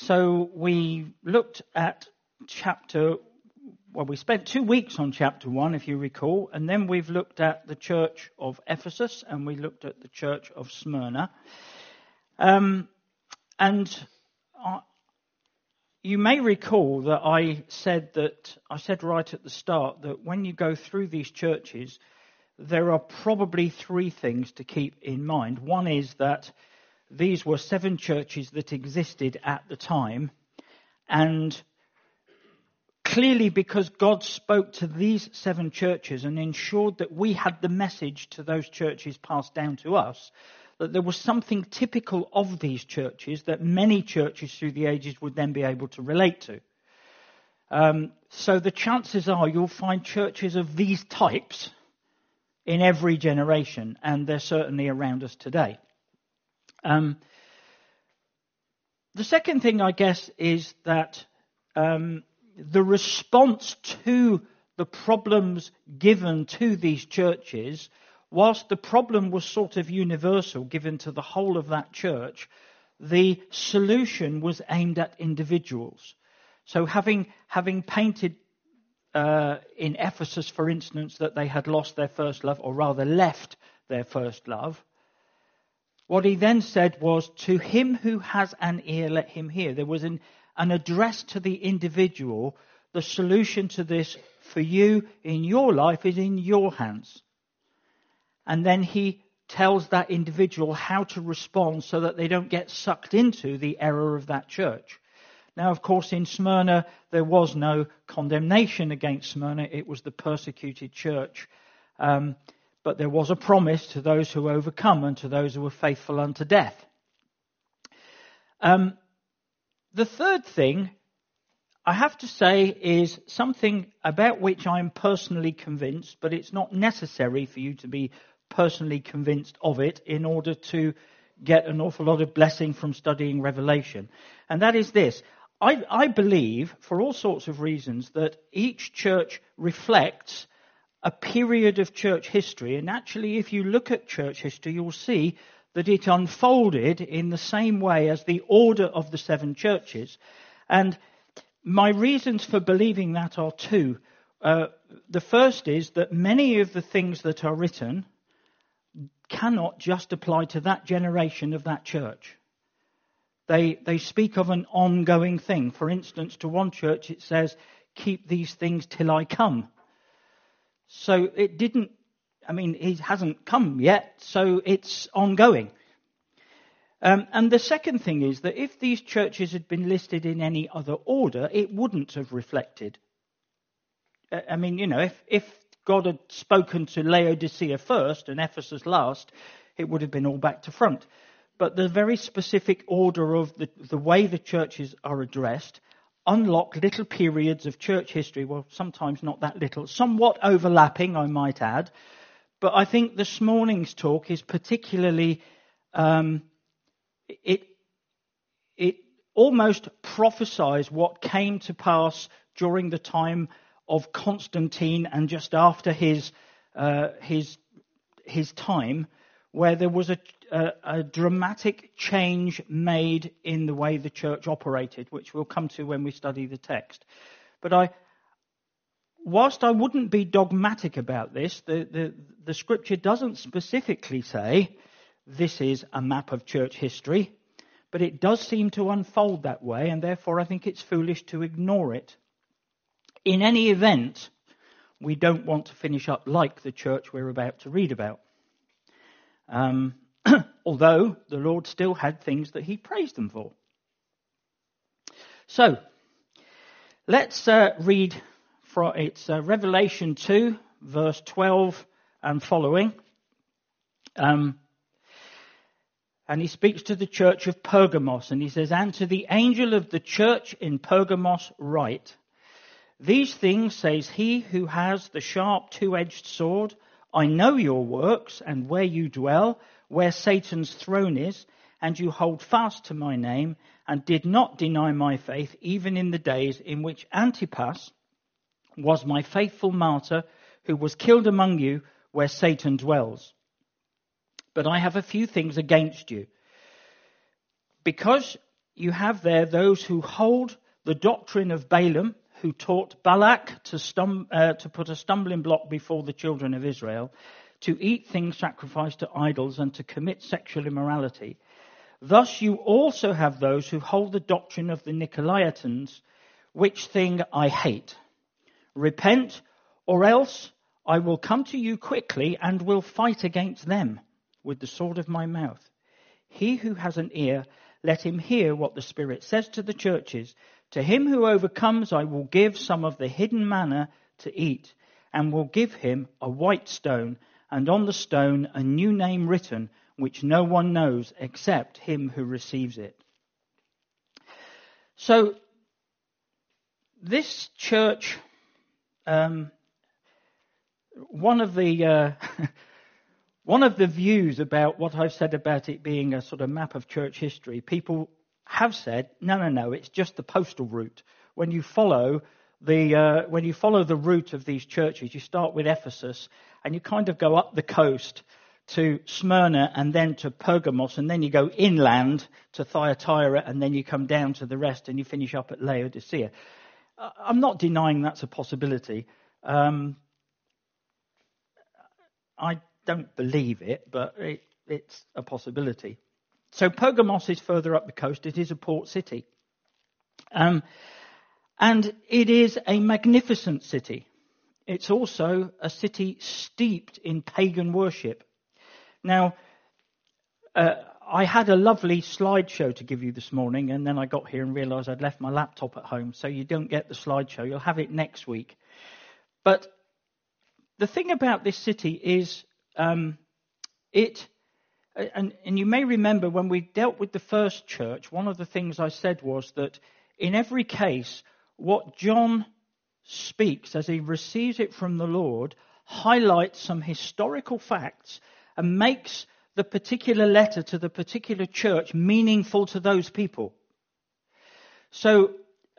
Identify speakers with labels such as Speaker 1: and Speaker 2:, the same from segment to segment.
Speaker 1: So we looked at we spent 2 weeks on chapter 1, if you recall, and then we've looked at the church of Ephesus and we looked at the church of Smyrna. You may recall that I said right at the start that when you go through these churches, there are probably 3 things to keep in mind. One is that these were 7 churches that existed at the time, and clearly because God spoke to these 7 churches and ensured that we had the message to those churches passed down to us, that there was something typical of these churches that many churches through the ages would then be able to relate to. So the chances are you'll find churches of these types in every generation, and they're certainly around us today. The second thing, I guess, is that the response to the problems given to these churches, whilst the problem was sort of universal, given to the whole of that church, the solution was aimed at individuals. So having painted in Ephesus, for instance, that they had lost their first love, or rather left their first love, what he then said was, to him who has an ear, let him hear. There was an address to the individual. The solution to this for you in your life is in your hands. And then he tells that individual how to respond so that they don't get sucked into the error of that church. Now, of course, in Smyrna, there was no condemnation against Smyrna. It was the persecuted church. But there was a promise to those who overcome and to those who were faithful unto death. The third thing, I have to say, is something about which I'm personally convinced, but it's not necessary for you to be personally convinced of it in order to get an awful lot of blessing from studying Revelation. And that is this. I believe, for all sorts of reasons, that each church reflects a period of church history. And actually, if you look at church history, you'll see that it unfolded in the same way as the order of the 7 churches. And my reasons for believing that are 2. The first is that many of the things that are written cannot just apply to that generation of that church. They speak of an ongoing thing. For instance, to one church it says, keep these things till I come. So he hasn't come yet, so it's ongoing. And the second thing is that if these churches had been listed in any other order, it wouldn't have reflected. If God had spoken to Laodicea first and Ephesus last, it would have been all back to front. But the very specific order of the way the churches are addressed unlock little periods of church history, well, sometimes not that little, somewhat overlapping, I might add. But I think this morning's talk is particularly, it almost prophesies what came to pass during the time of Constantine and just after his time, where there was a dramatic change made in the way the church operated, which we'll come to when we study the text. But whilst I wouldn't be dogmatic about this, the scripture doesn't specifically say this is a map of church history, but it does seem to unfold that way, and therefore I think it's foolish to ignore it. In any event, we don't want to finish up like the church we're about to read about. Although the Lord still had things that he praised them for. So, let's read from Revelation 2, verse 12 and following. And he speaks to the church of Pergamos, and he says, "And to the angel of the church in Pergamos write, these things says he who has the sharp two-edged sword, I know your works and where you dwell, where Satan's throne is, and you hold fast to my name, and did not deny my faith, even in the days in which Antipas was my faithful martyr, who was killed among you, where Satan dwells. But I have a few things against you, because you have there those who hold the doctrine of Balaam, who taught Balak to put a stumbling block before the children of Israel, to eat things sacrificed to idols and to commit sexual immorality. Thus you also have those who hold the doctrine of the Nicolaitans, which thing I hate. Repent, or else I will come to you quickly and will fight against them with the sword of my mouth. He who has an ear, let him hear what the Spirit says to the churches. To him who overcomes, I will give some of the hidden manna to eat, and will give him a white stone, and on the stone a new name written, which no one knows except him who receives it. So, this church, one of the views about what I've said about it being a sort of map of church history, people have said, no, it's just the postal route. When you follow the route of these churches, you start with Ephesus and you kind of go up the coast to Smyrna and then to Pergamos, and then you go inland to Thyatira, and then you come down to the rest and you finish up at Laodicea. I'm not denying that's a possibility. I don't believe it, but it's a possibility. So Pergamos is further up the coast. It is a port city. And it is a magnificent city. It's also a city steeped in pagan worship. Now, I had a lovely slideshow to give you this morning, and then I got here and realised I'd left my laptop at home, so you don't get the slideshow. You'll have it next week. But the thing about this city is and you may remember when we dealt with the first church, one of the things I said was that in every case, what John speaks as he receives it from the Lord highlights some historical facts and makes the particular letter to the particular church meaningful to those people. So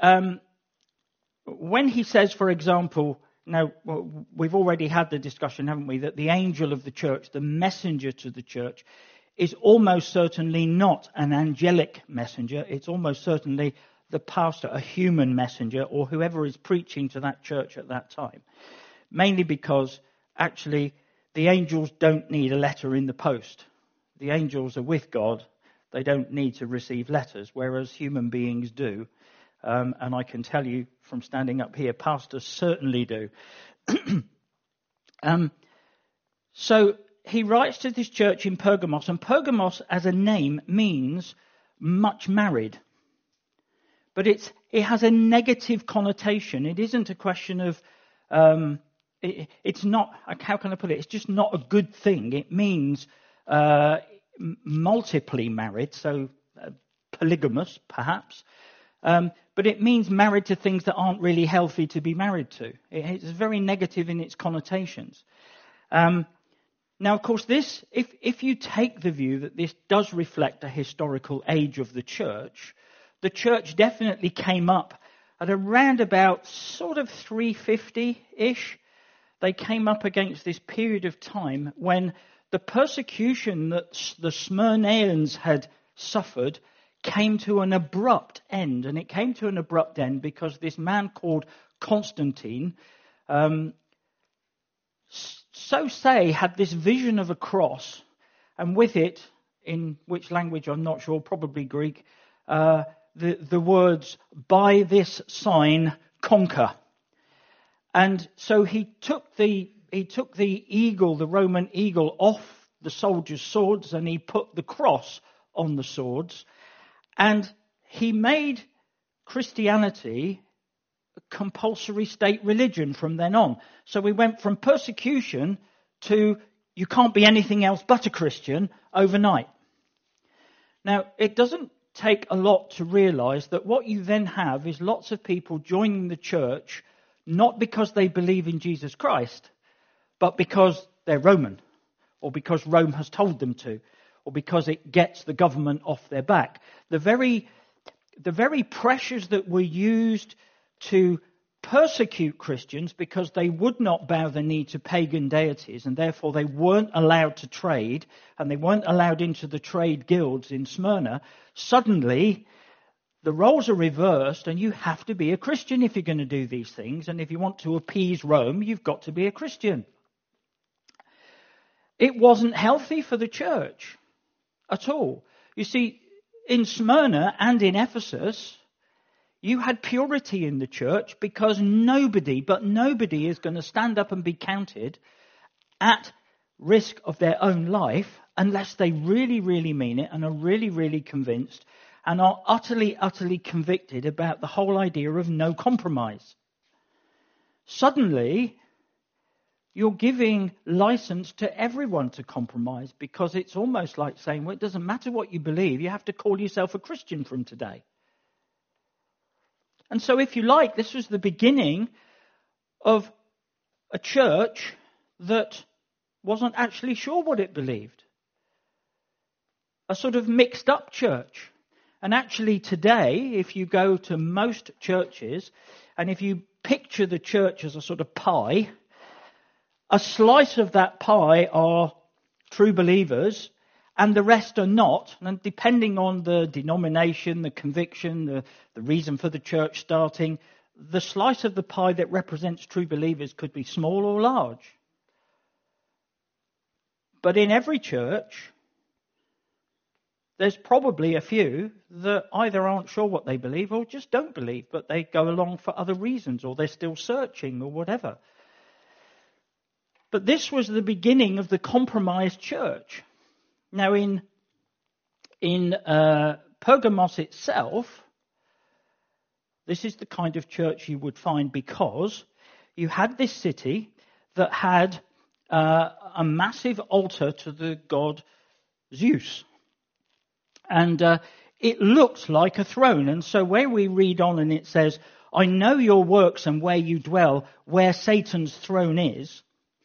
Speaker 1: when he says, for example, now we've already had the discussion, haven't we, that the angel of the church, the messenger to the church, is almost certainly not an angelic messenger. It's almost certainly the pastor, a human messenger, or whoever is preaching to that church at that time. Mainly because, actually, the angels don't need a letter in the post. The angels are with God. They don't need to receive letters, whereas human beings do. And I can tell you from standing up here, pastors certainly do. So he writes to this church in Pergamos, and Pergamos as a name means much married. But it has a negative connotation. It isn't a question of, it's not, how can I put it? It's just not a good thing. It means multiply married, so polygamous perhaps. But it means married to things that aren't really healthy to be married to. It's very negative in its connotations. Now, of course, this, if you take the view that this does reflect a historical age of the church definitely came up at around about sort of 350-ish. They came up against this period of time when the persecution that the Smyrnaeans had suffered came to an abrupt end. And it came to an abrupt end because this man called Constantine, had this vision of a cross, and with it, in which language I'm not sure, probably Greek, the words, "By this sign conquer." And so he took the eagle, the Roman eagle, off the soldiers' swords, and he put the cross on the swords, and he made Christianity a compulsory state religion from then on. So we went from persecution to you can't be anything else but a Christian overnight. Now, it doesn't take a lot to realize that what you then have is lots of people joining the church not because they believe in Jesus Christ, but because they're Roman, or because Rome has told them to, or because it gets the government off their back. The very pressures that were used to persecute Christians because they would not bow the knee to pagan deities, and therefore they weren't allowed to trade, and they weren't allowed into the trade guilds in Smyrna, suddenly the roles are reversed, and you have to be a Christian if you're going to do these things. And if you want to appease Rome, you've got to be a Christian. It wasn't healthy for the church at all. You see, in Smyrna and in Ephesus, you had purity in the church because nobody is going to stand up and be counted at risk of their own life unless they really, really mean it and are really, really convinced and are utterly, utterly convicted about the whole idea of no compromise. Suddenly, you're giving license to everyone to compromise because it's almost like saying, well, it doesn't matter what you believe, you have to call yourself a Christian from today. And so, if you like, this was the beginning of a church that wasn't actually sure what it believed. A sort of mixed up church. And actually today, if you go to most churches, and if you picture the church as a sort of pie, a slice of that pie are true believers, and the rest are not. And depending on the denomination, the conviction, the reason for the church starting, the slice of the pie that represents true believers could be small or large. But in every church, there's probably a few that either aren't sure what they believe or just don't believe, but they go along for other reasons, or they're still searching or whatever. But this was the beginning of the compromised church. Now, in Pergamos itself, this is the kind of church you would find because you had this city that had a massive altar to the god Zeus. And it looked like a throne. And so where we read on and it says, I know your works and where you dwell, where Satan's throne is.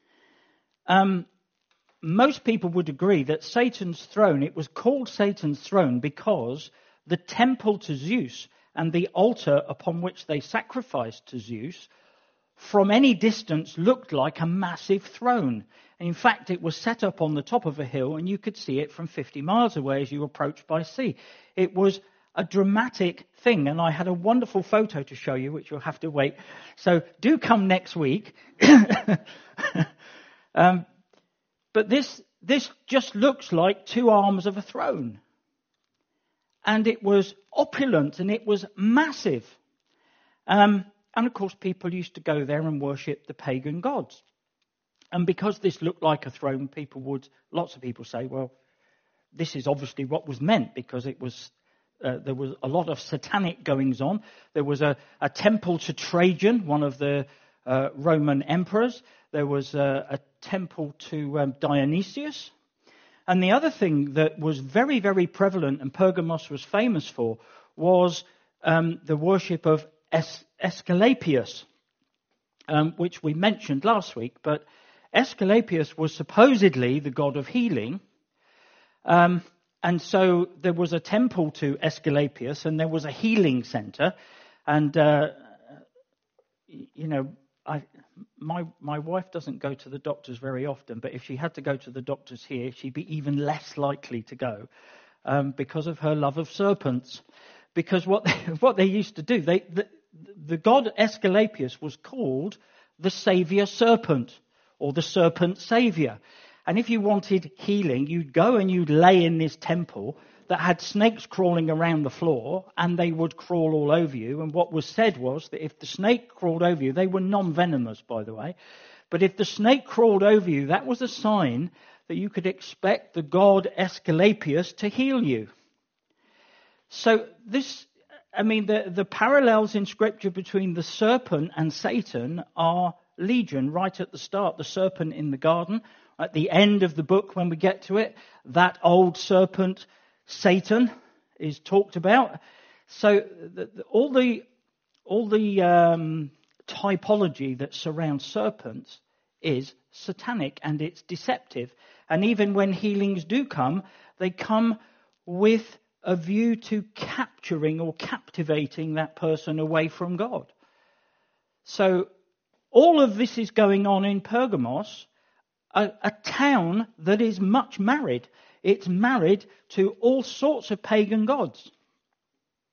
Speaker 1: Most people would agree that Satan's throne, it was called Satan's throne because the temple to Zeus and the altar upon which they sacrificed to Zeus from any distance looked like a massive throne. And in fact, it was set up on the top of a hill and you could see it from 50 miles away as you approached by sea. It was a dramatic thing, and I had a wonderful photo to show you, which you'll have to wait. So do come next week. But this just looks like two arms of a throne. And it was opulent and it was massive. And of course people used to go there and worship the pagan gods. And because this looked like a throne, lots of people say, well, this is obviously what was meant, because it was there was a lot of satanic goings on. There was a temple to Trajan, one of the Roman emperors. There was a temple to Dionysius. And the other thing that was very, very prevalent and Pergamos was famous for was the worship of Aesculapius, which we mentioned last week. But Aesculapius was supposedly the god of healing. And so there was a temple to Aesculapius and there was a healing center. And, my wife doesn't go to the doctors very often, but if she had to go to the doctors here, she'd be even less likely to go because of her love of serpents. Because what they used to do, the god Aesculapius was called the Saviour Serpent, or the Serpent Saviour. And if you wanted healing, you'd go and you'd lay in this temple that had snakes crawling around the floor, and they would crawl all over you. And what was said was that if the snake crawled over you, they were non-venomous, by the way, but if the snake crawled over you, that was a sign that you could expect the god Aesculapius to heal you. So the parallels in Scripture between the serpent and Satan are legion right at the start. The serpent in the garden, at the end of the book when we get to it, that old serpent, Satan, is talked about. So all the typology that surrounds serpents is satanic and it's deceptive. And even when healings do come, they come with a view to capturing or captivating that person away from God. So all of this is going on in Pergamos, a town that is much married. It's married to all sorts of pagan gods.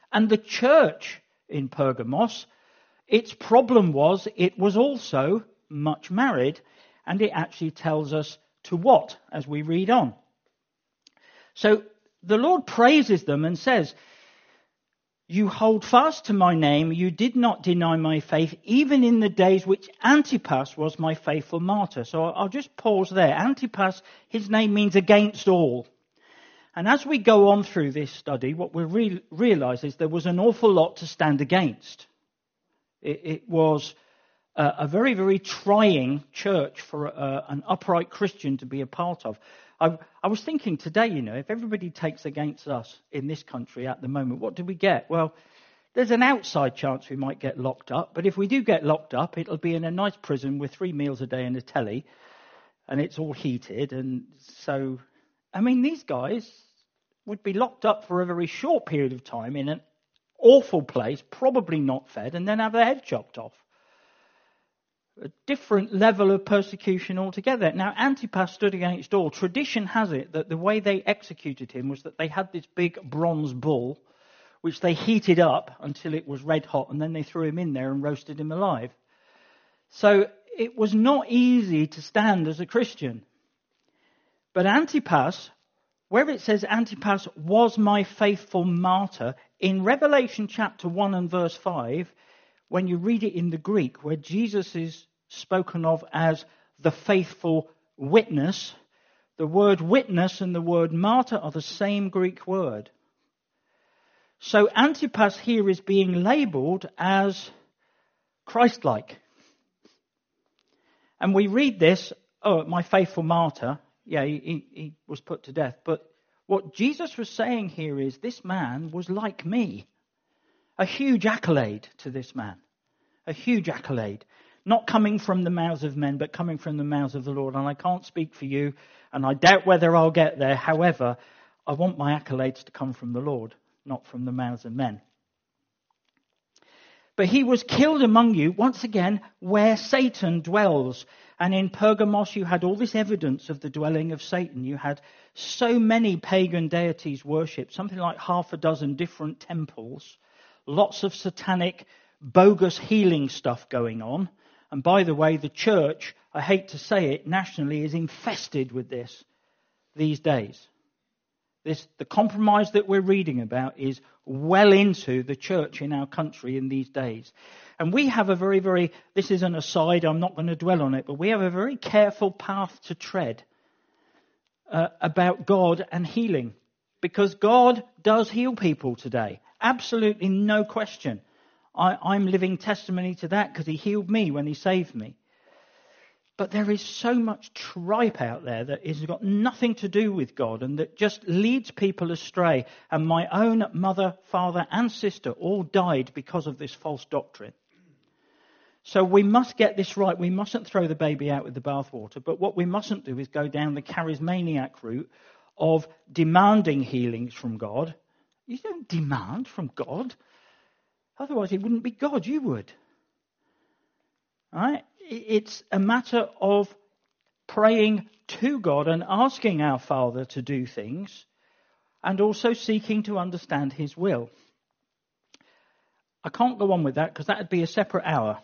Speaker 1: And the church in Pergamos, its problem was it was also much married, and it actually tells us to what as we read on. So the Lord praises them and says, you hold fast to my name, you did not deny my faith, even in the days which Antipas was my faithful martyr. So I'll just pause there. Antipas, his name means against all. And as we go on through this study, what we realize is there was an awful lot to stand against. It was a very, very trying church for an upright Christian to be a part of. I was thinking today, if everybody takes against us in this country at the moment, what do we get? Well, there's an outside chance we might get locked up, but if we do get locked up, it'll be in a nice prison with 3 meals a day and a telly, and it's all heated. And so, these guys would be locked up for a very short period of time in an awful place, probably not fed, and then have their head chopped off. A different level of persecution altogether. Now, Antipas stood against all. Tradition has it that the way they executed him was that they had this big bronze bull, which they heated up until it was red hot, and then they threw him in there and roasted him alive. So it was not easy to stand as a Christian. But Antipas, where it says Antipas was my faithful martyr, in Revelation chapter 1 and verse 5, when you read it in the Greek, where Jesus is spoken of as the faithful witness, the word witness and the word martyr are the same Greek word. So Antipas here is being labelled as Christ-like. And we read this, my faithful martyr, he was put to death. But what Jesus was saying here is this man was like me. A huge accolade to this man. A huge accolade. Not coming from the mouths of men, but coming from the mouths of the Lord. And I can't speak for you, and I doubt whether I'll get there. However, I want my accolades to come from the Lord, not from the mouths of men. But he was killed among you, once again, where Satan dwells. And in Pergamos you had all this evidence of the dwelling of Satan. You had so many pagan deities worshipped, something like 6 different temples. Lots of satanic, bogus healing stuff going on. And by the way, the church, I hate to say it, nationally is infested with this these days. The compromise that we're reading about is well into the church in our country in these days. And we have a very, very, this is an aside, I'm not going to dwell on it, but we have a very careful path to tread about God and healing. Because God does heal people today. Absolutely no question. I'm living testimony to that because he healed me when he saved me. But there is so much tripe out there that has got nothing to do with God and that just leads people astray. And my own mother, father and sister all died because of this false doctrine. So we must get this right. We mustn't throw the baby out with the bathwater. But what we mustn't do is go down the charismaniac route of demanding healings from God. You don't demand from God. Otherwise, it wouldn't be God, you would. All right? It's a matter of praying to God and asking our Father to do things and also seeking to understand his will. I can't go on with that because that would be a separate hour.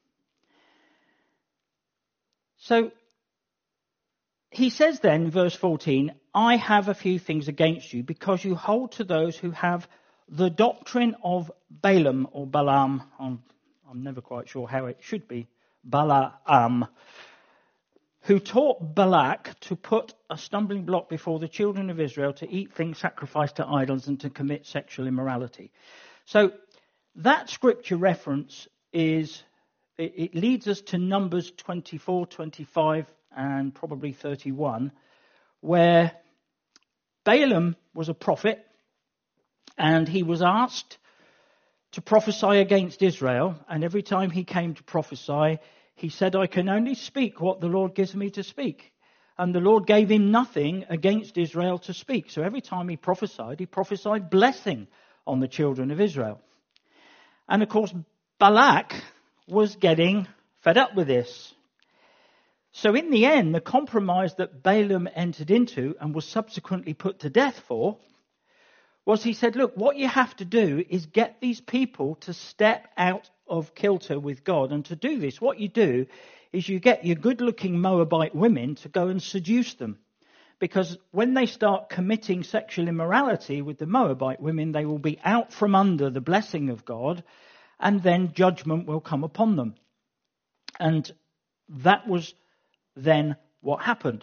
Speaker 1: So he says then, verse 14, I have a few things against you because you hold to those who have the doctrine of Balaam or Balaam. I'm never quite sure how it should be. Balaam, who taught Balak to put a stumbling block before the children of Israel to eat things sacrificed to idols and to commit sexual immorality. So that scripture reference it leads us to Numbers 24, 25 and probably 31, where Balaam was a prophet and he was asked to prophesy against Israel, and every time he came to prophesy, he said, I can only speak what the Lord gives me to speak. And the Lord gave him nothing against Israel to speak. So every time he prophesied blessing on the children of Israel. And of course, Balak was getting fed up with this. So in the end, the compromise that Balaam entered into and was subsequently put to death for was he said, look, what you have to do is get these people to step out of kilter with God. And to do this, what you do is you get your good-looking Moabite women to go and seduce them. Because when they start committing sexual immorality with the Moabite women, they will be out from under the blessing of God, and then judgment will come upon them. And that was then what happened.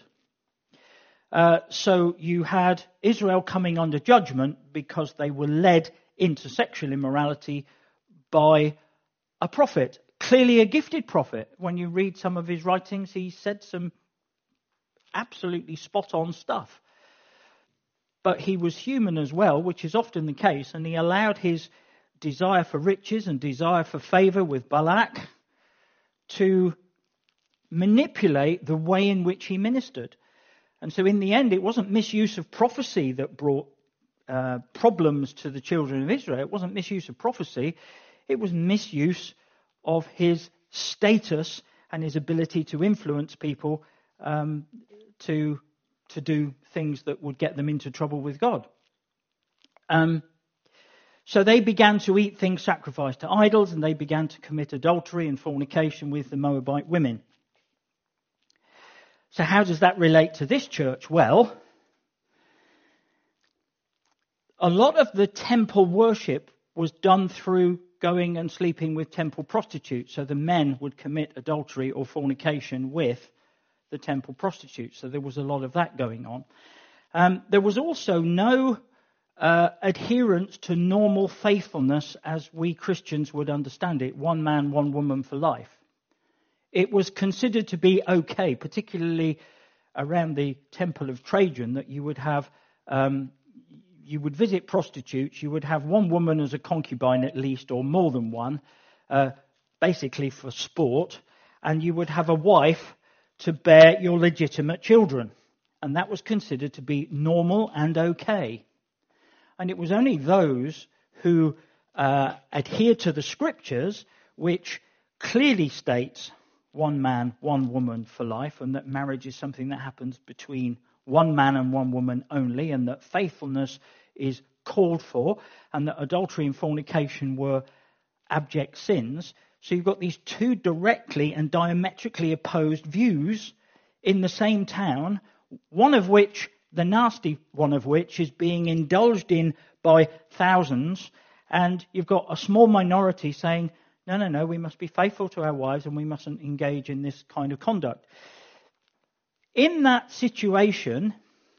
Speaker 1: So you had Israel coming under judgment because they were led into sexual immorality by a prophet, clearly a gifted prophet. When you read some of his writings, he said some absolutely spot-on stuff. But he was human as well, which is often the case, and he allowed his desire for riches and desire for favor with Balak to manipulate the way in which he ministered. And so in the end, it wasn't misuse of prophecy that brought problems to the children of Israel. It wasn't misuse of prophecy. It was misuse of his status and his ability to influence people to do things that would get them into trouble with God. So they began to eat things sacrificed to idols, and they began to commit adultery and fornication with the Moabite women. So how does that relate to this church? Well, a lot of the temple worship was done through going and sleeping with temple prostitutes. So the men would commit adultery or fornication with the temple prostitutes. So there was a lot of that going on. There was also no adherence to normal faithfulness as we Christians would understand it. One man, one woman for life. It was considered to be okay, particularly around the Temple of Trajan, that you would have, you would visit prostitutes, you would have one woman as a concubine at least, or more than one, basically for sport, and you would have a wife to bear your legitimate children. And that was considered to be normal and okay. And it was only those who adhere to the scriptures, which clearly states one man, one woman for life, and that marriage is something that happens between one man and one woman only, and that faithfulness is called for, and that adultery and fornication were abject sins. So you've got these two directly and diametrically opposed views in the same town, one of which, the nasty one of which, is being indulged in by thousands, and you've got a small minority saying, no, we must be faithful to our wives and we mustn't engage in this kind of conduct. In that situation,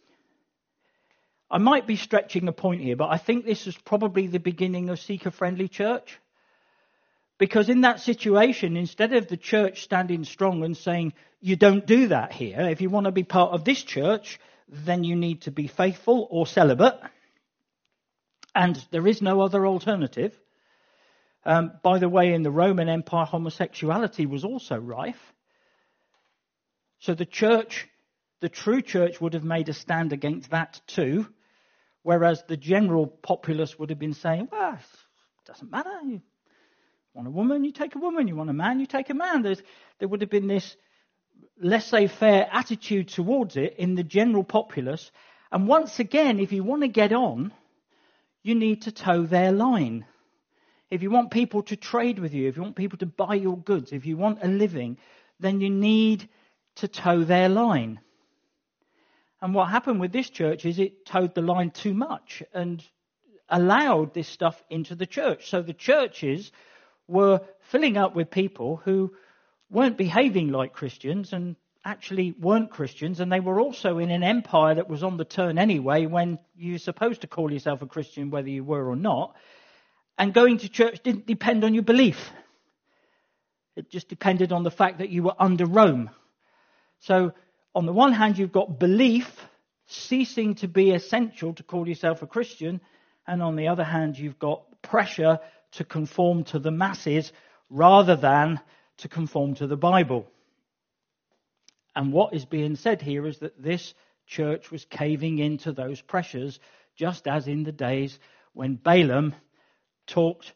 Speaker 1: I might be stretching a point here, but I think this is probably the beginning of seeker-friendly church. Because in that situation, instead of the church standing strong and saying, you don't do that here, if you want to be part of this church, then you need to be faithful or celibate, and there is no other alternative. By the way, in the Roman Empire, homosexuality was also rife. So the church, the true church, would have made a stand against that too, whereas the general populace would have been saying, well, it doesn't matter. You want a woman, you take a woman. You want a man, you take a man. There would have been this laissez-faire attitude towards it in the general populace. And once again, if you want to get on, you need to toe their line. If you want people to trade with you, if you want people to buy your goods, if you want a living, then you need to toe their line. And what happened with this church is it towed the line too much and allowed this stuff into the church. So the churches were filling up with people who weren't behaving like Christians and actually weren't Christians, and they were also in an empire that was on the turn anyway, when you're supposed to call yourself a Christian whether you were or not. And going to church didn't depend on your belief. It just depended on the fact that you were under Rome. So on the one hand, you've got belief ceasing to be essential to call yourself a Christian, and on the other hand, you've got pressure to conform to the masses rather than to conform to the Bible. And what is being said here is that this church was caving into those pressures, just as in the days when Balaam talked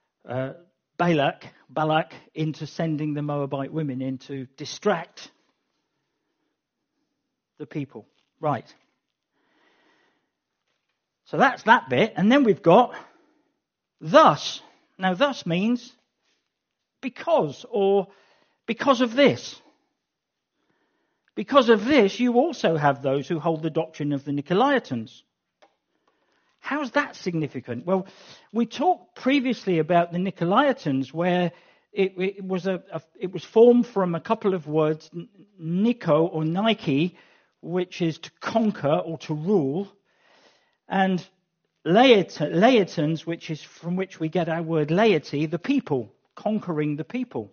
Speaker 1: Balak into sending the Moabite women in to distract the people. Right. So that's that bit. And then we've got thus. Now, thus means because, or because of this. Because of this, you also have those who hold the doctrine of the Nicolaitans. How's that significant? Well, we talked previously about the Nicolaitans, where it was formed from a couple of words, Nico or Nike, which is to conquer or to rule, and Laitans, which is from which we get our word laity, the people, conquering the people.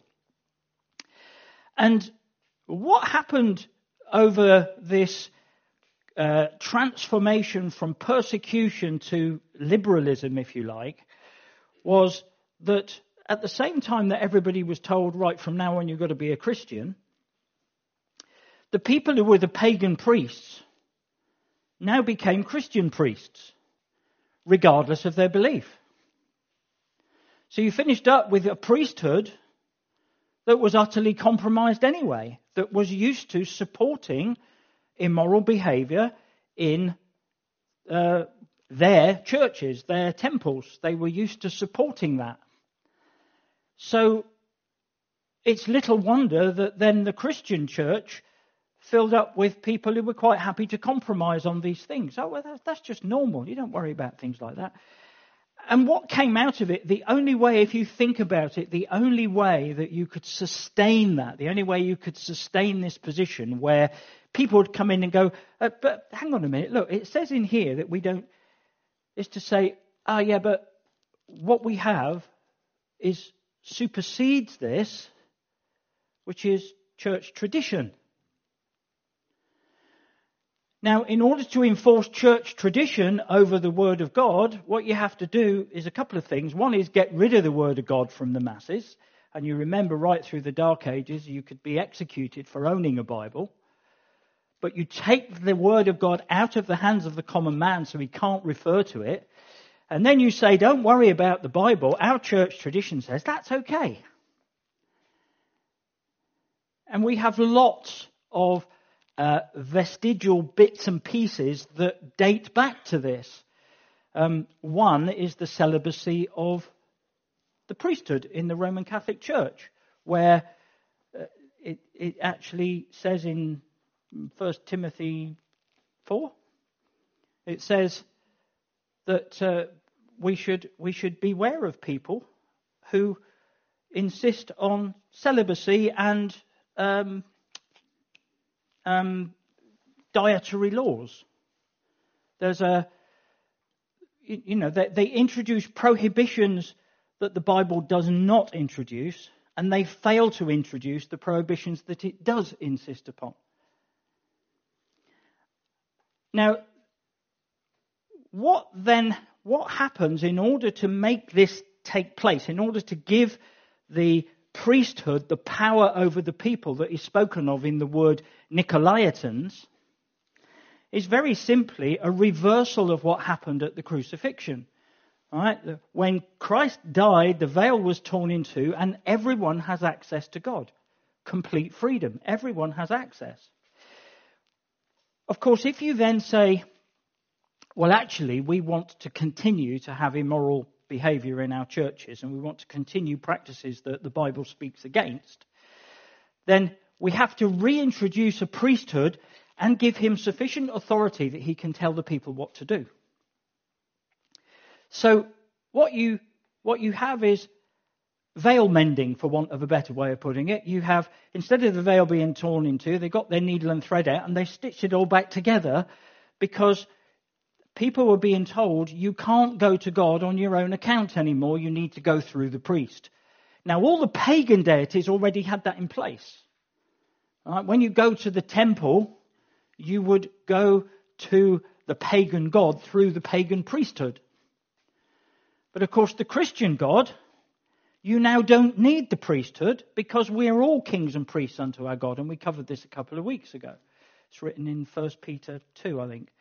Speaker 1: And what happened over this transformation from persecution to liberalism, if you like, was that at the same time that everybody was told, right, from now on you've got to be a Christian, the people who were the pagan priests now became Christian priests, regardless of their belief. So you finished up with a priesthood that was utterly compromised anyway, that was used to supporting immoral behavior in their churches, their temples. They were used to supporting that. So it's little wonder that then the Christian church filled up with people who were quite happy to compromise on these things. Oh, well, that's just normal. You don't worry about things like that. And what came out of it, the only way, if you think about it, the only way that you could sustain that, the only way you could sustain this position where people would come in and go, but hang on a minute, look, it says in here that we don't, is to say, yeah, but what we have is supersedes this, which is church tradition. Now, in order to enforce church tradition over the Word of God, what you have to do is a couple of things. One is get rid of the Word of God from the masses. And you remember right through the Dark Ages, you could be executed for owning a Bible. But you take the Word of God out of the hands of the common man so he can't refer to it. And then you say, don't worry about the Bible. Our church tradition says that's okay. And we have lots of vestigial bits and pieces that date back to this. One is the celibacy of the priesthood in the Roman Catholic Church, where it actually says in 1 Timothy 4, it says that we should beware of people who insist on celibacy and dietary laws. There's they introduce prohibitions that the Bible does not introduce, and they fail to introduce the prohibitions that it does insist upon. Now, what happens in order to make this take place, in order to give the priesthood the power over the people that is spoken of in the word Nicolaitans, is very simply a reversal of what happened at the crucifixion. All right? When Christ died, the veil was torn in two, and everyone has access to God. Complete freedom. Everyone has access. Of course, if you then say, well, actually, we want to continue to have immoral behavior in our churches, and we want to continue practices that the Bible speaks against, then we have to reintroduce a priesthood and give him sufficient authority that he can tell the people what to do. So what you have is veil mending, for want of a better way of putting it. You have, instead of the veil being torn in two, they got their needle and thread out and they stitched it all back together, because people were being told you can't go to God on your own account anymore. You need to go through the priest. Now, all the pagan deities already had that in place. All right? When you go to the temple, you would go to the pagan god through the pagan priesthood. But of course, the Christian God, you now don't need the priesthood, because we are all kings and priests unto our God. And we covered this a couple of weeks ago. It's written in 1 Peter 2, I think.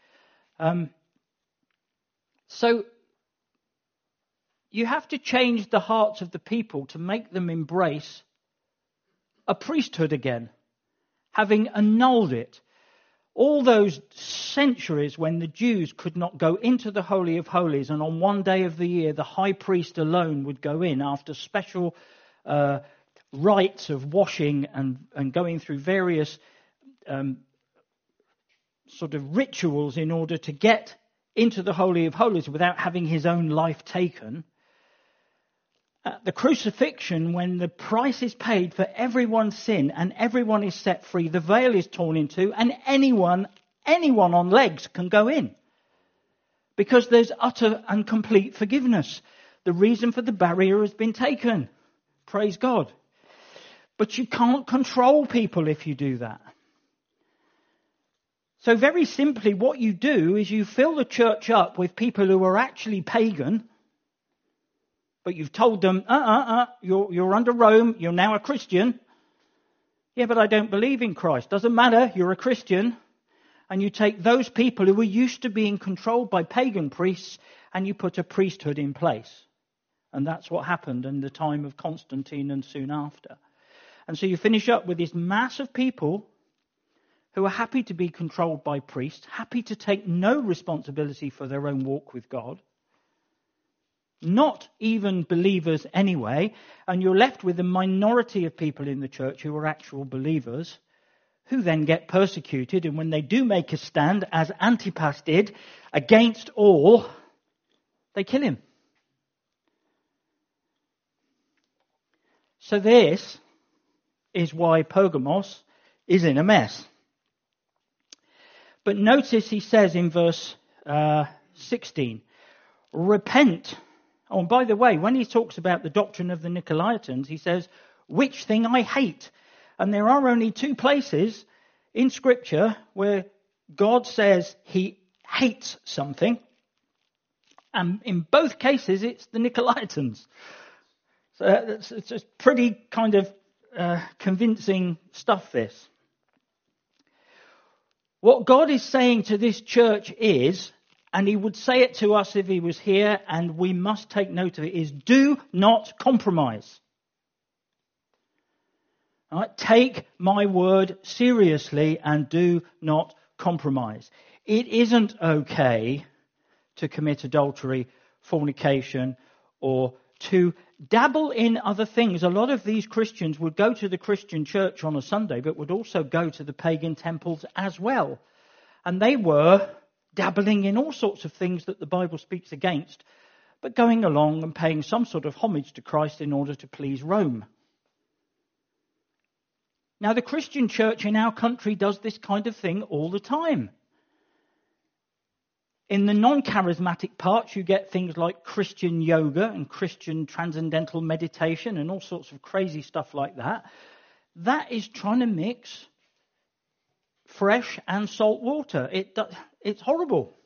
Speaker 1: So you have to change the hearts of the people to make them embrace a priesthood again, having annulled it. All those centuries when the Jews could not go into the Holy of Holies, and on one day of the year the high priest alone would go in after special rites of washing and going through various sort of rituals in order to get into the Holy of Holies without having his own life taken. At the crucifixion, when the price is paid for everyone's sin and everyone is set free, the veil is torn in two, and anyone on legs can go in. Because there's utter and complete forgiveness. The reason for the barrier has been taken. Praise God. But you can't control people if you do that. So very simply, what you do is you fill the church up with people who are actually pagan, but you've told them, you're under Rome, you're now a Christian. Yeah, but I don't believe in Christ. Doesn't matter, you're a Christian. And you take those people who were used to being controlled by pagan priests and you put a priesthood in place. And that's what happened in the time of Constantine and soon after. And so you finish up with this mass of people who are happy to be controlled by priests, happy to take no responsibility for their own walk with God, not even believers anyway, and you're left with a minority of people in the church who are actual believers, who then get persecuted, and when they do make a stand, as Antipas did, against all, they kill him. So this is why Pergamos is in a mess. But notice he says in verse 16, repent. Oh, and by the way, when he talks about the doctrine of the Nicolaitans, he says, which thing I hate. And there are only two places in Scripture where God says he hates something. And in both cases, it's the Nicolaitans. So it's just pretty kind of convincing stuff, this. What God is saying to this church is, and he would say it to us if he was here, and we must take note of it, is do not compromise. All right? Take my word seriously and do not compromise. It isn't okay to commit adultery, fornication, or to dabble in other things. A lot of these Christians would go to the Christian church on a Sunday, but would also go to the pagan temples as well. And they were dabbling in all sorts of things that the Bible speaks against, but going along and paying some sort of homage to Christ in order to please Rome. Now, the Christian church in our country does this kind of thing all the time. In the non-charismatic parts, you get things like Christian yoga and Christian transcendental meditation and all sorts of crazy stuff like that. That is trying to mix fresh and salt water. It's horrible.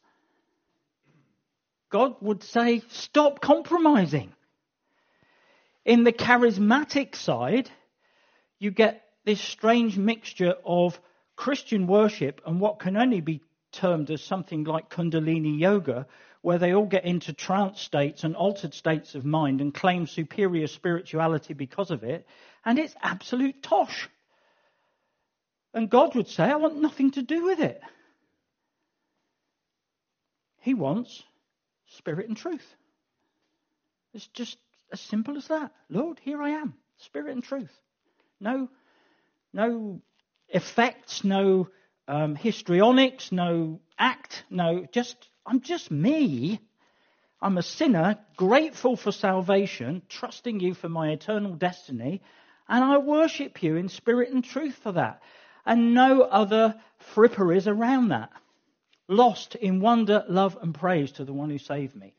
Speaker 1: God would say, stop compromising. In the charismatic side, you get this strange mixture of Christian worship and what can only be termed as something like Kundalini yoga, where they all get into trance states and altered states of mind and claim superior spirituality because of it, and it's absolute tosh. And God would say, I want nothing to do with it. He wants spirit and truth. It's just as simple as that. Lord, here I am, spirit and truth. No effects, no histrionics, no act, I'm just me. I'm a sinner, grateful for salvation, trusting you for my eternal destiny, and I worship you in spirit and truth for that. And no other fripperies around that. Lost in wonder, love and praise to the one who saved me.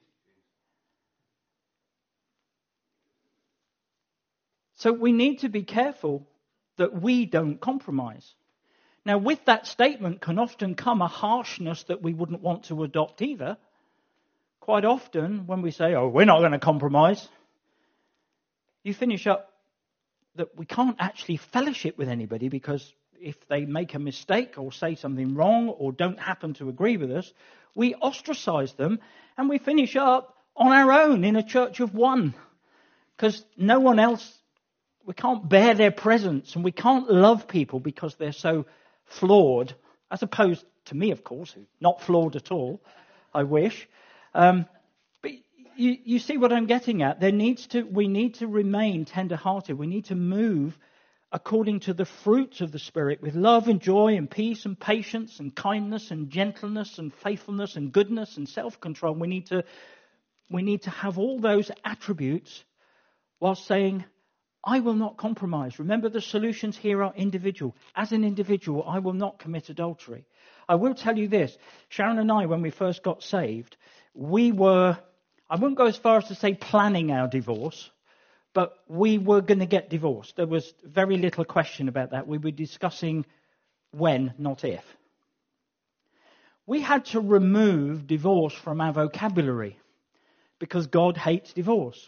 Speaker 1: So we need to be careful that we don't compromise. Now, with that statement can often come a harshness that we wouldn't want to adopt either. Quite often, when we say, oh, we're not going to compromise, you finish up that we can't actually fellowship with anybody because if they make a mistake or say something wrong or don't happen to agree with us, we ostracize them and we finish up on our own in a church of one. Because no one else, we can't bear their presence and we can't love people because they're so flawed as opposed to me, of course, who's not flawed at all, I wish. But you see what I'm getting at? We need to remain tender-hearted. We need to move according to the fruits of the Spirit with love and joy and peace and patience and kindness and gentleness and faithfulness and goodness and self-control. We need to have all those attributes while saying, I will not compromise. Remember, the solutions here are individual. As an individual, I will not commit adultery. I will tell you this. Sharon and I, when we first got saved, we were, I wouldn't go as far as to say planning our divorce, but we were going to get divorced. There was very little question about that. We were discussing when, not if. We had to remove divorce from our vocabulary because God hates divorce.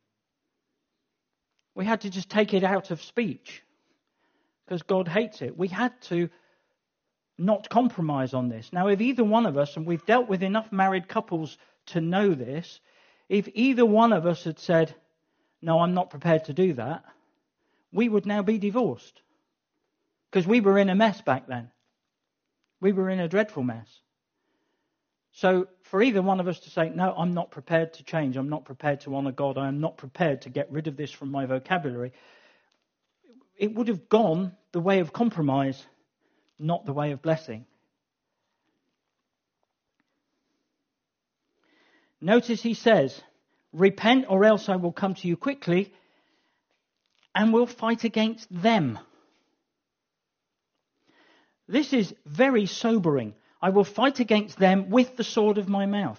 Speaker 1: We had to just take it out of speech because God hates it. We had to not compromise on this. Now, if either one of us, and we've dealt with enough married couples to know this, if either one of us had said, no, I'm not prepared to do that, we would now be divorced. Because we were in a mess back then. We were in a dreadful mess. So for either one of us to say, no, I'm not prepared to change, I'm not prepared to honour God, I am not prepared to get rid of this from my vocabulary, it would have gone the way of compromise, not the way of blessing. Notice he says, repent or else I will come to you quickly and will fight against them. This is very sobering. I will fight against them with the sword of my mouth.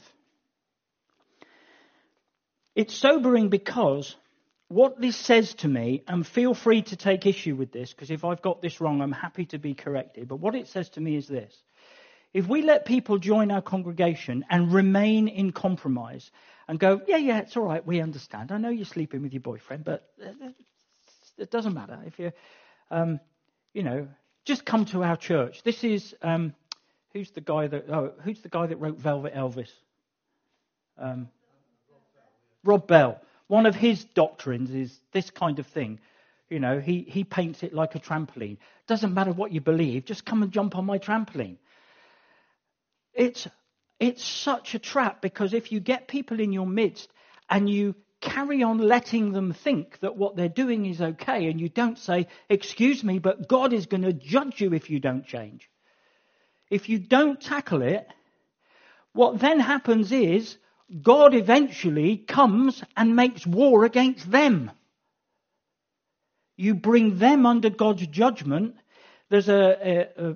Speaker 1: It's sobering because what this says to me, and feel free to take issue with this, because if I've got this wrong, I'm happy to be corrected. But what it says to me is this. If we let people join our congregation and remain in compromise and go, yeah, it's all right, we understand. I know you're sleeping with your boyfriend, but it doesn't matter. If you, just come to our church. This is, who's the guy that wrote Velvet Elvis? Rob Bell. One of his doctrines is this kind of thing. He paints it like a trampoline. Doesn't matter what you believe, just come and jump on my trampoline. It's such a trap, because if you get people in your midst and you carry on letting them think that what they're doing is okay, and you don't say, excuse me, but God is going to judge you if you don't change. If you don't tackle it, what then happens is God eventually comes and makes war against them. You bring them under God's judgment. There's a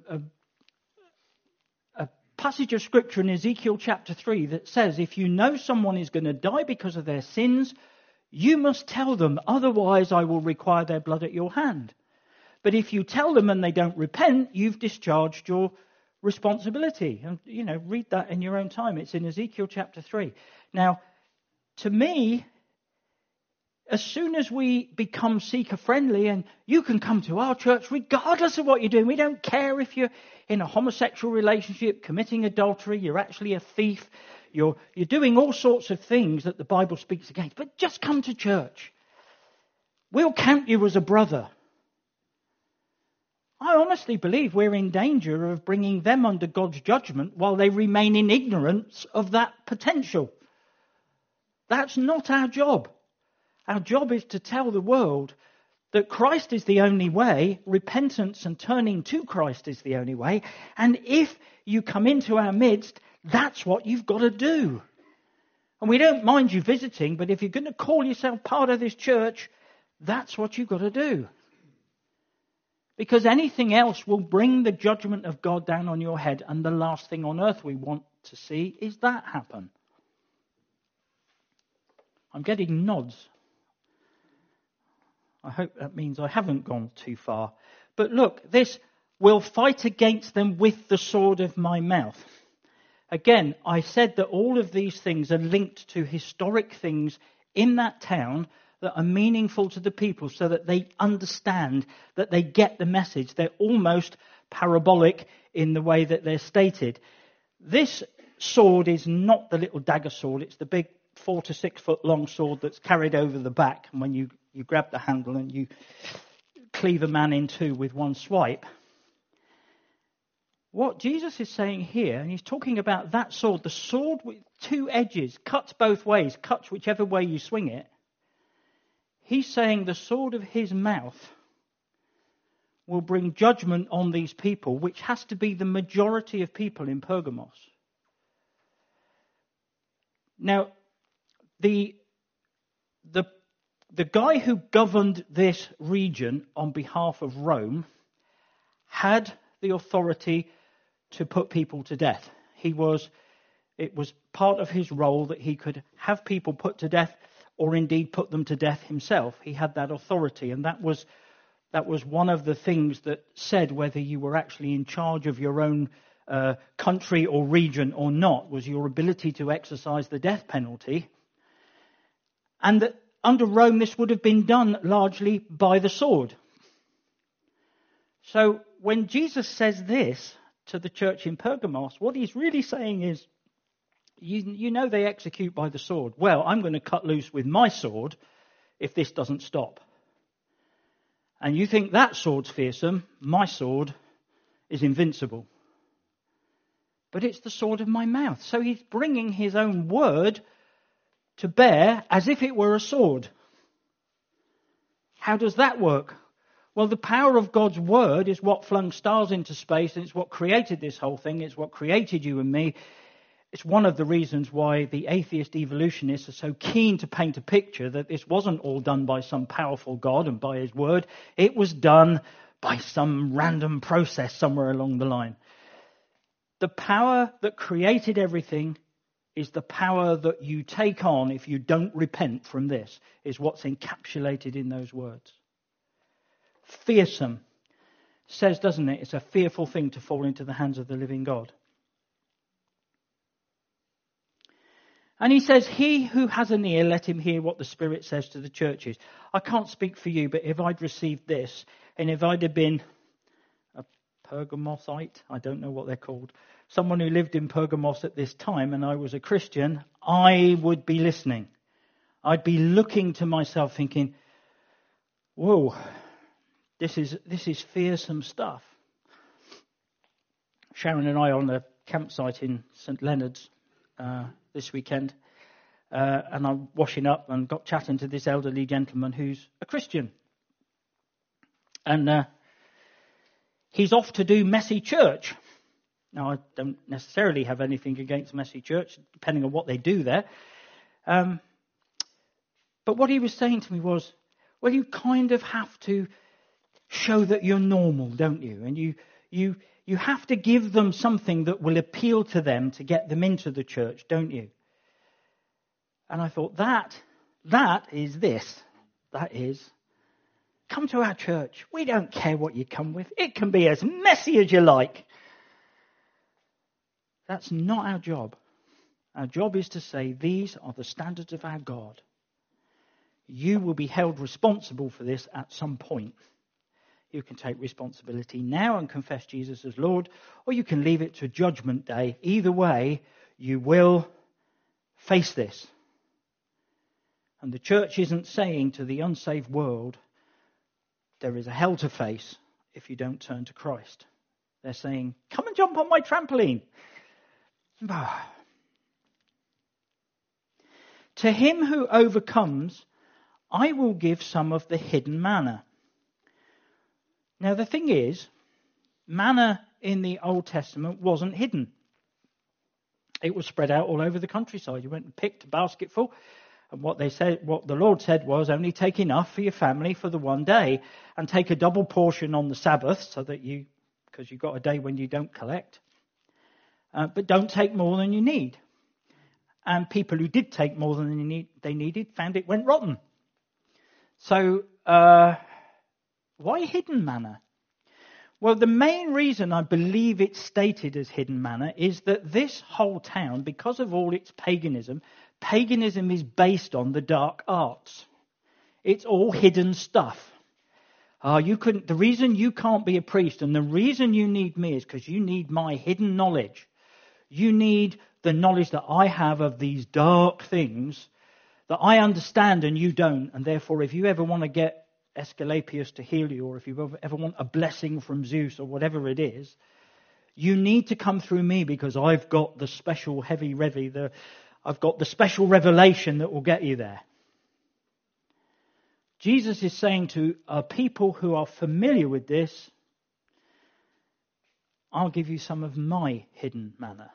Speaker 1: passage of scripture in Ezekiel chapter 3 that says, if you know someone is going to die because of their sins, you must tell them, otherwise I will require their blood at your hand. But if you tell them and they don't repent, you've discharged your responsibility. And, read that in your own time. It's in Ezekiel chapter 3. Now, to me, as soon as we become seeker-friendly, and you can come to our church regardless of what you're doing. We don't care if you're in a homosexual relationship, committing adultery, you're actually a thief, you're doing all sorts of things that the Bible speaks against. But just come to church. We'll count you as a brother. I honestly believe we're in danger of bringing them under God's judgment while they remain in ignorance of that potential. That's not our job. Our job is to tell the world that Christ is the only way, repentance and turning to Christ is the only way, and if you come into our midst, that's what you've got to do. And we don't mind you visiting, but if you're going to call yourself part of this church, that's what you've got to do. Because anything else will bring the judgment of God down on your head, and the last thing on earth we want to see is that happen. I'm getting nods. I hope that means I haven't gone too far. But look, this will fight against them with the sword of my mouth. Again, I said that all of these things are linked to historic things in that town that are meaningful to the people so that they understand, that they get the message. They're almost parabolic in the way that they're stated. This sword is not the little dagger sword. It's the big 4 to 6 foot long sword that's carried over the back. And when you grab the handle and you cleave a man in two with one swipe. What Jesus is saying here, and he's talking about that sword, the sword with two edges, cuts both ways, cuts whichever way you swing it. He's saying the sword of his mouth will bring judgment on these people, which has to be the majority of people in Pergamos. Now, the guy who governed this region on behalf of Rome had the authority to put people to death. It was part of his role that he could have people put to death or indeed put them to death himself. He had that authority, and that was one of the things that said whether you were actually in charge of your own country or region or not, was your ability to exercise the death penalty. And that under Rome this would have been done largely by the sword. So when Jesus says this to the church in Pergamos, what he's really saying is, you know they execute by the sword. Well, I'm going to cut loose with my sword if this doesn't stop. And you think that sword's fearsome, my sword is invincible. But it's the sword of my mouth. So he's bringing his own word to bear as if it were a sword. How does that work? Well, the power of God's word is what flung stars into space, and it's what created this whole thing. It's what created you and me. It's one of the reasons why the atheist evolutionists are so keen to paint a picture that this wasn't all done by some powerful God and by his word. It was done by some random process somewhere along the line. The power that created everything is the power that you take on if you don't repent from this, is what's encapsulated in those words. Fearsome says, doesn't it? It's a fearful thing to fall into the hands of the living God. And he says, he who has an ear, let him hear what the Spirit says to the churches. I can't speak for you, but if I'd received this, and if I'd have been a Pergamosite, I don't know what they're called, someone who lived in Pergamos at this time, and I was a Christian, I would be listening. I'd be looking to myself thinking, whoa, this is fearsome stuff. Sharon and I are on a campsite in St Leonard's this weekend, and I'm washing up and got chatting to this elderly gentleman who's a Christian. And he's off to do messy church. Now, I don't necessarily have anything against messy church, depending on what they do there. But what he was saying to me was, well, you kind of have to show that you're normal, don't you? And you have to give them something that will appeal to them to get them into the church, don't you? And I thought, that is this. That is, come to our church. We don't care what you come with. It can be as messy as you like. That's not our job. Our job is to say, these are the standards of our God. You will be held responsible for this at some point. You can take responsibility now and confess Jesus as Lord, or you can leave it to Judgment Day. Either way, you will face this. And the church isn't saying to the unsaved world, there is a hell to face if you don't turn to Christ. They're saying, come and jump on my trampoline. To him who overcomes, I will give some of the hidden manna. Now the thing is, manna in the Old Testament wasn't hidden. It was spread out all over the countryside. You went and picked a basketful, and what the Lord said was, only take enough for your family for the one day, and take a double portion on the Sabbath, so that because you've got a day when you don't collect. But don't take more than you need. And people who did take more than they needed found it went rotten. So, why hidden manna? Well, the main reason I believe it's stated as hidden manna is that this whole town, because of all its paganism is based on the dark arts. It's all hidden stuff. The reason you can't be a priest and the reason you need me is because you need my hidden knowledge. You need the knowledge that I have of these dark things that I understand and you don't. And therefore, if you ever want to get Asclepius to heal you, or if you ever want a blessing from Zeus or whatever it is, You need to come through me because I've got the special I've got the special revelation that will get you there. Jesus is saying to people who are familiar with this, I'll give you some of my hidden manna.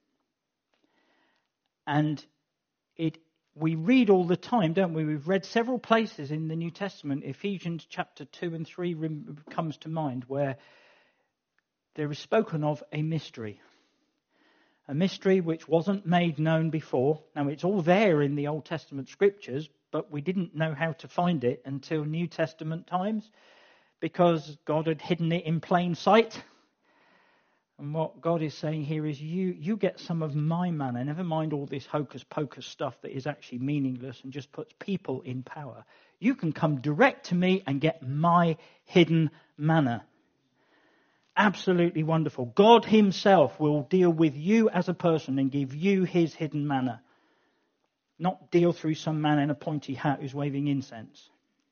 Speaker 1: And we read all the time, don't we? We've read several places in the New Testament. Ephesians chapter 2 and 3 comes to mind, where there is spoken of a mystery. A mystery which wasn't made known before. Now, it's all there in the Old Testament scriptures, but we didn't know how to find it until New Testament times, because God had hidden it in plain sight. And what God is saying here is you get some of my manna. Never mind all this hocus pocus stuff that is actually meaningless and just puts people in power. You can come direct to me and get my hidden manna. Absolutely wonderful. God himself will deal with you as a person and give you his hidden manna. Not deal through some man in a pointy hat who's waving incense.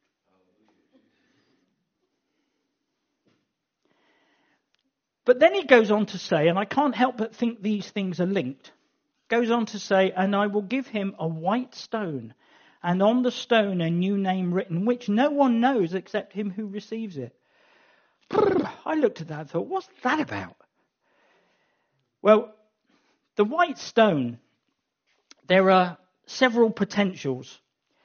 Speaker 1: But then he goes on to say, and I can't help but think these things are linked, goes on to say, and I will give him a white stone, and on the stone a new name written, which no one knows except him who receives it. I looked at that and thought, what's that about? Well, the white stone, there are several potentials.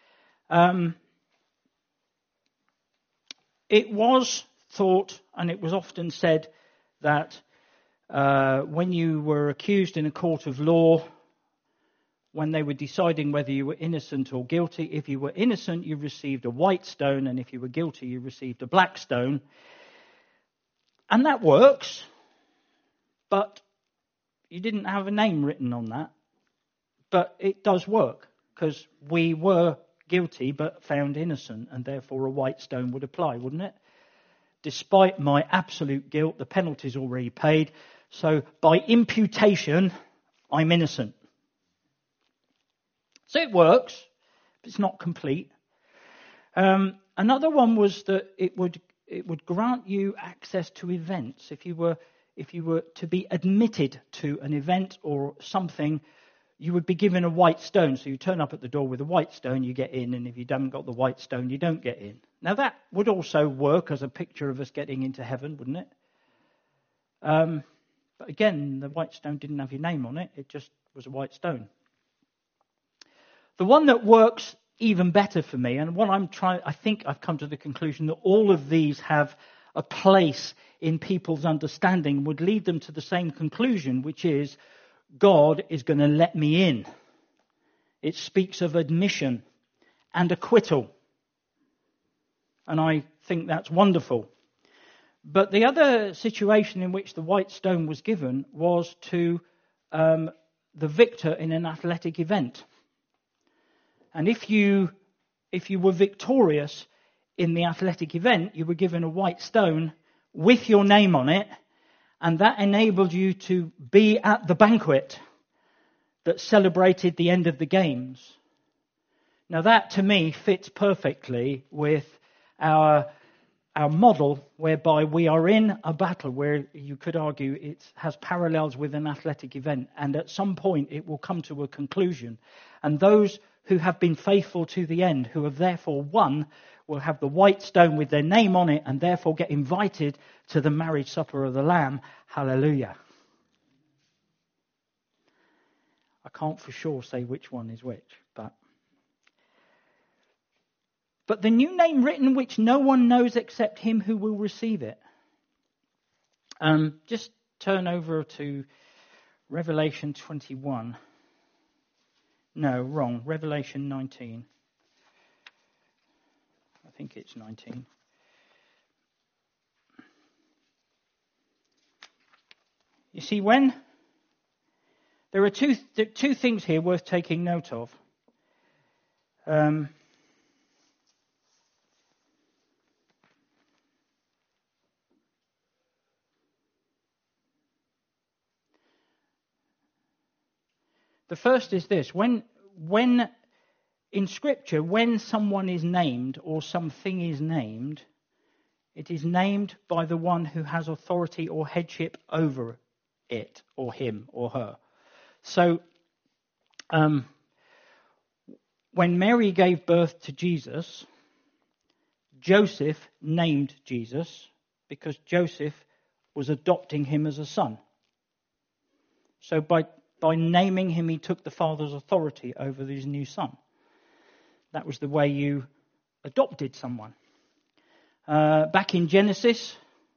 Speaker 1: It was thought, and it was often said, that when you were accused in a court of law, when they were deciding whether you were innocent or guilty, if you were innocent, you received a white stone, and if you were guilty, you received a black stone. And that works, but you didn't have a name written on that. But it does work, because we were guilty but found innocent, and therefore a white stone would apply, wouldn't it? Despite my absolute guilt, the penalty's already paid. So by imputation, I'm innocent. So it works, but it's not complete. Another one was that it would grant you access to events. If you were to be admitted to an event or something, you would be given a white stone. So you turn up at the door with a white stone, you get in, and if you haven't got the white stone, you don't get in. Now that would also work as a picture of us getting into heaven, wouldn't it? But again, the white stone didn't have your name on it. It just was a white stone. The one that works even better for me, and what I think I've come to the conclusion that all of these have a place in people's understanding, would lead them to the same conclusion, which is God is going to let me in. It speaks of admission and acquittal. And I think that's wonderful. But the other situation in which the white stone was given was to the victor in an athletic event. And if you were victorious in the athletic event, you were given a white stone with your name on it, and that enabled you to be at the banquet that celebrated the end of the games. Now that, to me, fits perfectly with our model, whereby we are in a battle where you could argue it has parallels with an athletic event, and at some point it will come to a conclusion. And those who have been faithful to the end, who have therefore won, will have the white stone with their name on it and therefore get invited to the marriage supper of the Lamb. Hallelujah. I can't for sure say which one is which, but the new name written which no one knows except him who will receive it. Just turn over to Revelation 21. No, wrong. Revelation 19. I think it's 19. You see, when there are two things here worth taking note of. The first is this: when in Scripture, when someone is named or something is named, it is named by the one who has authority or headship over it or him or her. So when Mary gave birth to Jesus, Joseph named Jesus because Joseph was adopting him as a son. So by naming him, he took the father's authority over his new son. That was the way you adopted someone. Back in Genesis,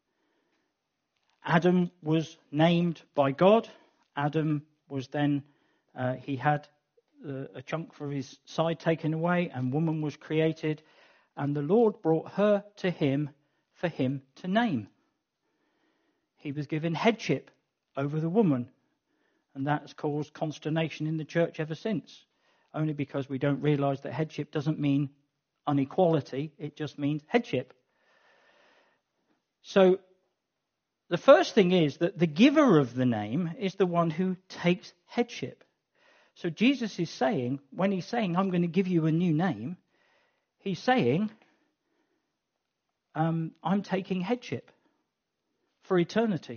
Speaker 1: Adam was named by God. Adam was then, he had a chunk from his side taken away, and woman was created. And the Lord brought her to him for him to name. He was given headship over the woman. And that has caused consternation in the church ever since. Only because we don't realise that headship doesn't mean unequality. It just means headship. So the first thing is that the giver of the name is the one who takes headship. So Jesus is saying, when he's saying, I'm going to give you a new name, he's saying, I'm taking headship for eternity.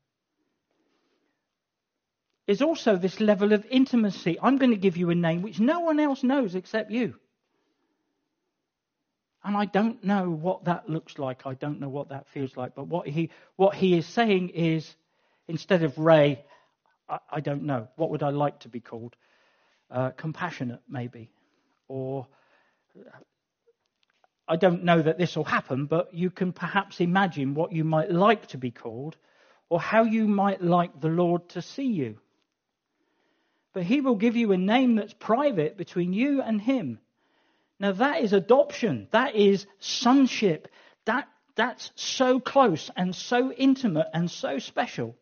Speaker 1: There's also this level of intimacy. I'm going to give you a name which no one else knows except you. And I don't know what that looks like. I don't know what that feels like. But what he is saying is, instead of Ray, I don't know. What would I like to be called? Compassionate, maybe. Or I don't know that this will happen, but you can perhaps imagine what you might like to be called, or how you might like the Lord to see you. But he will give you a name that's private between you and him. Now that is adoption. That is sonship. That's so close and so intimate and so special.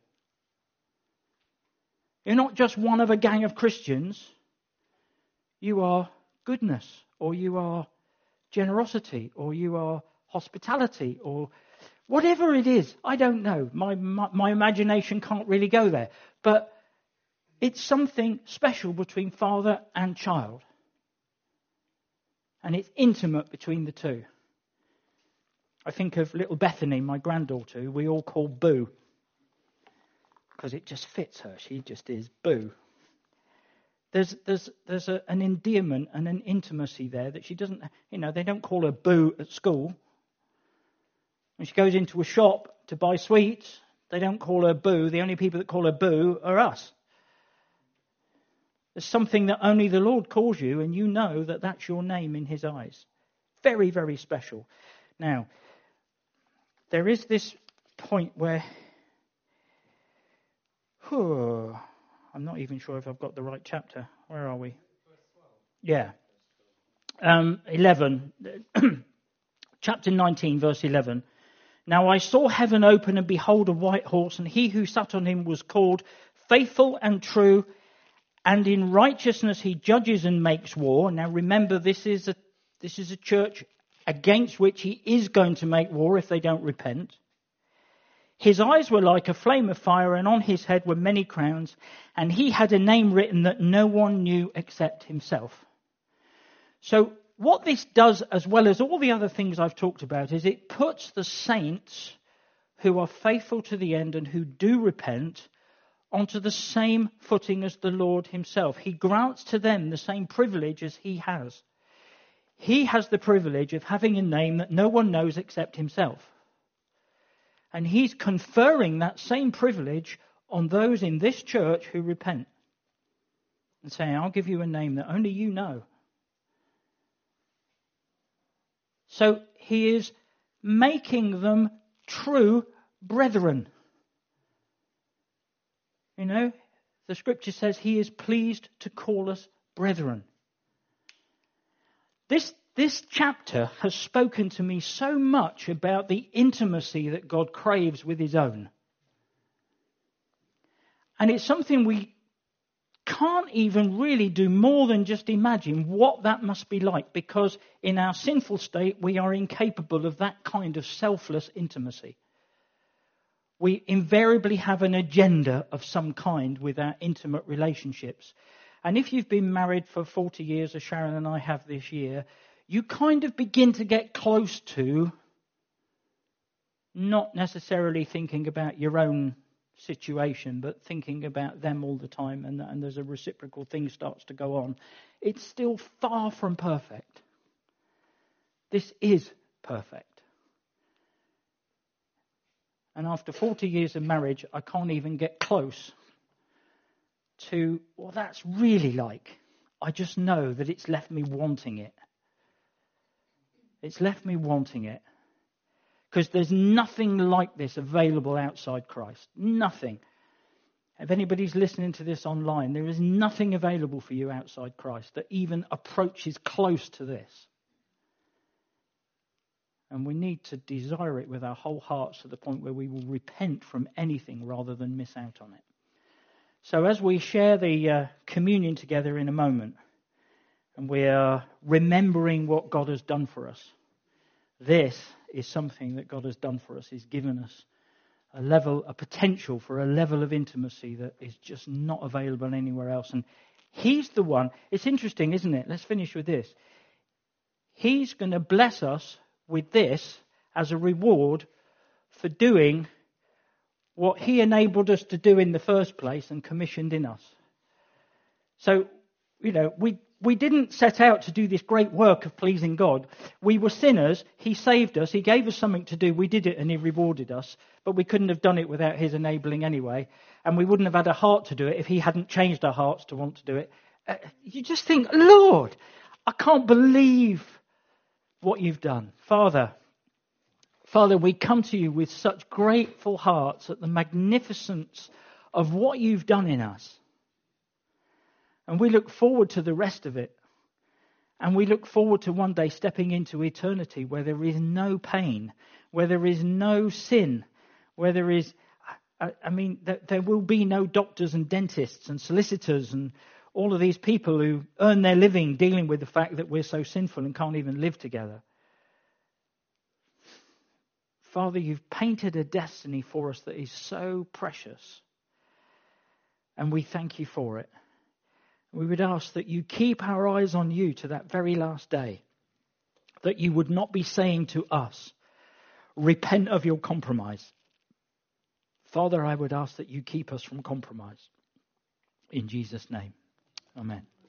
Speaker 1: You're not just one of a gang of Christians. You are goodness, or you are generosity, or you are hospitality, or whatever it is. I don't know. My imagination can't really go there. But it's something special between father and child. And it's intimate between the two. I think of little Bethany, my granddaughter, who we all call Boo. Because it just fits her. She just is Boo. There's an endearment and an intimacy there that she doesn't, they don't call her Boo at school. When she goes into a shop to buy sweets, they don't call her Boo. The only people that call her Boo are us. There's something that only the Lord calls you, and you know that that's your name in his eyes. Very, very special. Now, there is this point where, I'm not even sure if I've got the right chapter. Where are we? Yeah. 11. Chapter 19, verse 11. Now I saw heaven open, and behold a white horse, and he who sat on him was called Faithful and True, and in righteousness he judges and makes war. Now remember, this is a church against which he is going to make war if they don't repent. His eyes were like a flame of fire, and on his head were many crowns, and he had a name written that no one knew except himself. So what this does, as well as all the other things I've talked about, is it puts the saints who are faithful to the end and who do repent onto the same footing as the Lord himself. He grants to them the same privilege as he has. He has the privilege of having a name that no one knows except himself. And he's conferring that same privilege on those in this church who repent. And saying, I'll give you a name that only you know. So he is making them true brethren. The scripture says he is pleased to call us brethren. This chapter has spoken to me so much about the intimacy that God craves with his own. And it's something we can't even really do more than just imagine what that must be like, because in our sinful state we are incapable of that kind of selfless intimacy. We invariably have an agenda of some kind with our intimate relationships. And if you've been married for 40 years, as Sharon and I have this year, you kind of begin to get close to not necessarily thinking about your own situation, but thinking about them all the time, and there's a reciprocal thing starts to go on. It's still far from perfect. This is perfect. And after 40 years of marriage, I can't even get close to what that's really like. I just know that it's left me wanting it. It's left me wanting it. Because there's nothing like this available outside Christ. Nothing. If anybody's listening to this online, there is nothing available for you outside Christ that even approaches close to this. And we need to desire it with our whole hearts to the point where we will repent from anything rather than miss out on it. So as we share the communion together in a moment, and we are remembering what God has done for us, this is something that God has done for us. He's given us a potential for a level of intimacy that is just not available anywhere else. And He's the one. It's interesting, isn't it? Let's finish with this. He's going to bless us with this as a reward for doing what He enabled us to do in the first place and commissioned in us. So, we didn't set out to do this great work of pleasing God. We were sinners. He saved us. He gave us something to do. We did it and He rewarded us. But we couldn't have done it without His enabling anyway. And we wouldn't have had a heart to do it if He hadn't changed our hearts to want to do it. You just think, Lord, I can't believe what You've done. Father, we come to You with such grateful hearts at the magnificence of what You've done in us. And we look forward to the rest of it. And we look forward to one day stepping into eternity where there is no pain, where there is no sin, where there is, there will be no doctors and dentists and solicitors and all of these people who earn their living dealing with the fact that we're so sinful and can't even live together. Father, You've painted a destiny for us that is so precious. And we thank You for it. We would ask that You keep our eyes on You to that very last day. That You would not be saying to us, repent of your compromise. Father, I would ask that You keep us from compromise. In Jesus' name, amen.